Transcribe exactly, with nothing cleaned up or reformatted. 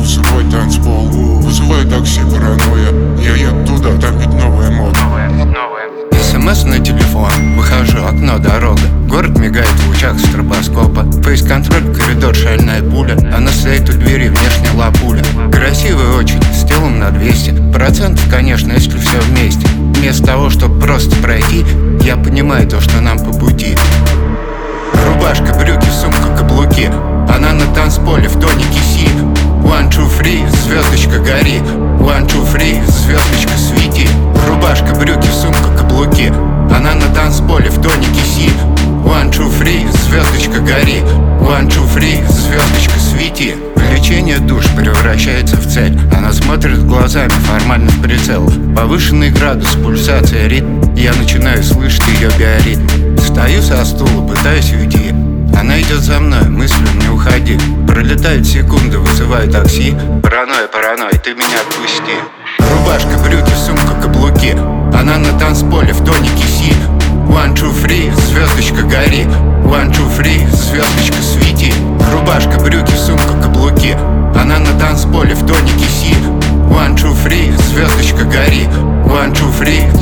вызывай танцпол, вызывай такси, паранойя. Я еду туда, там ведь новая мода. СМС на телефон, выхожу, окно, дорога. Город мигает в лучах стробоскопа. Фейс-контроль, коридор, шальная пуля. Она стоит у двери, внешне лапуля. Красивая очень, с телом на двести процентов, конечно, если все вместе. Вместо того, чтобы просто пройти, я понимаю то, что нам по пути. Рубашка, брюки, сумка, каблуки. Она на танцполе в тонике си. One, two, three, звездочка гори. One, two, three, звездочка свети. Рубашка, брюки, сумка, каблуки. Она на танцполе в тонике си. One, two, three, звездочка гори. One, two, three, звездочка свети. Влечение душ превращается в цель. Она смотрит глазами, формально в прицел. Повышенный градус, пульсация, ритм. Я начинаю слышать ее биоритм. Встаю со стула, пытаюсь уйти. Она идет за мной, мыслью не уходи. Пролетают секунды, вызываю такси. Паранойя, паранойя, ты меня отпусти. Рубашка, брюки, сумка, каблуки. Она на танцполе в тонике си. One, two, three, звездочка гори. One, two, three, звездочка свети. Рубашка, брюки, сумка, каблуки. Она на танцполе в тонике си. One, two, three, звездочка гори. One, two, three,